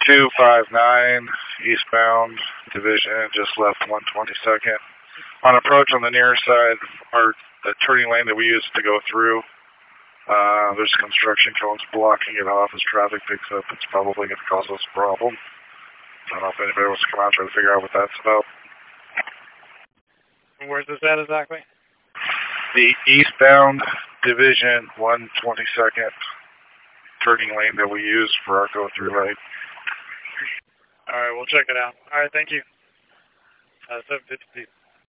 259 eastbound division, just left 122nd. On approach on the near side, or the turning lane that we use to go through, there's construction cones blocking it off as traffic picks up. It's probably going to cause us a problem. I don't know if anybody wants to come out and try to figure out what that's about. Where's this at exactly? The eastbound division 122nd turning lane that we use for our go-through light. All right, we'll check it out. All right, thank you. 752.